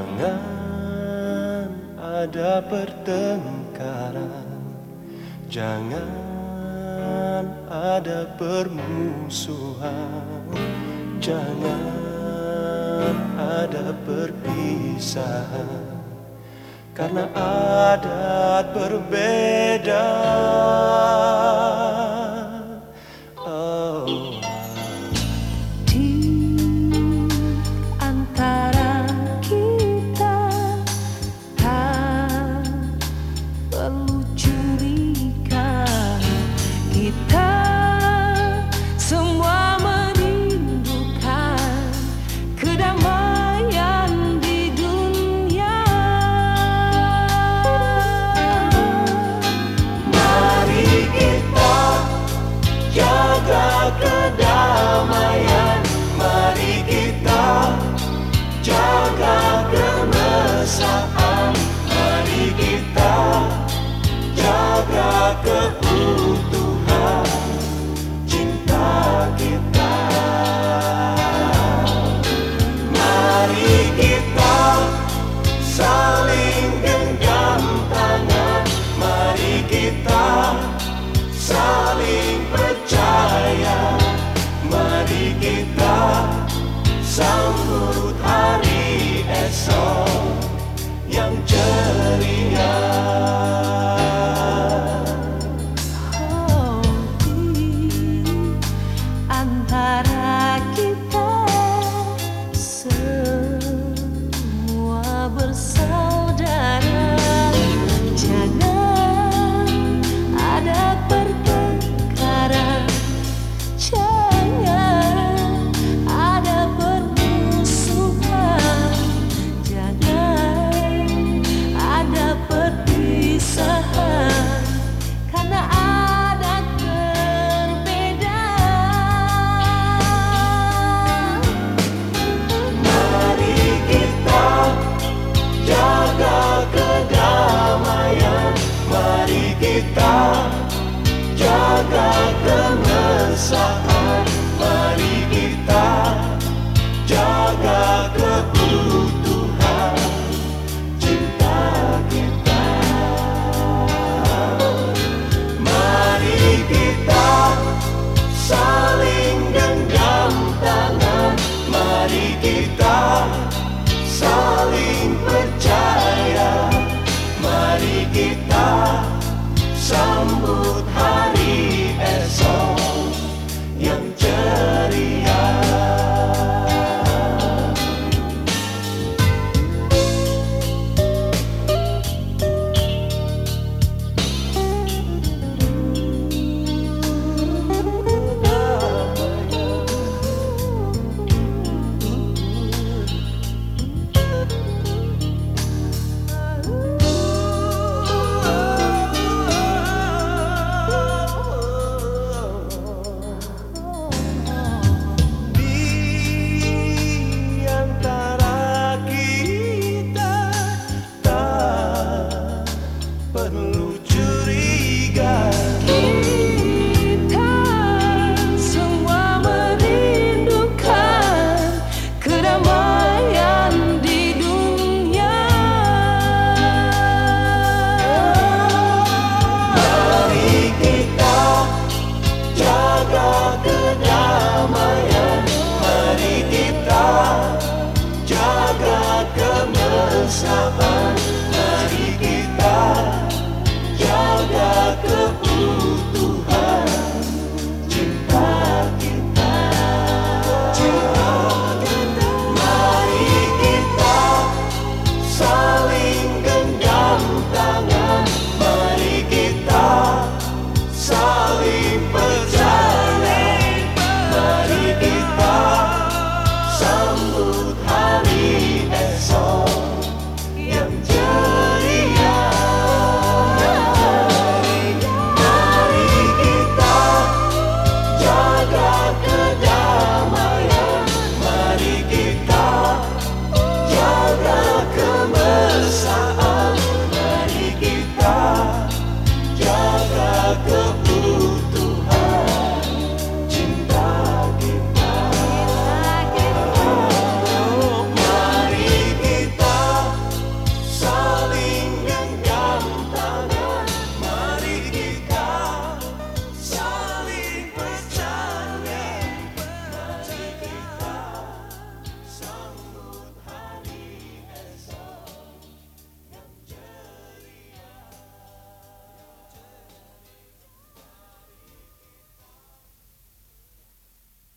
Jangan ada pertengkaran, jangan ada permusuhan, jangan ada perpisahan, karena adat berbeda. Kedamaian, mari kita jaga kemesraan, mari kita jaga keutuhan cinta kita. Mari kita saling genggam tangan, mari kita saling percaya, mari kita sambut hari esok yang ceria. Antara kita semua bersaudara, jangan ada pertengkaran, jangan ada permusuhan, jangan ada perpisahan, karena adat berbeda. Mari kita jaga kedamaian, mari kita jaga kemesraan, mari kita jaga keutuhan cinta kita. Mari kita saling genggam tangan, mari kita saling percaya, mari kita sambut hari esok yang ceria. Kedamaian, mari kita jaga kemesraan.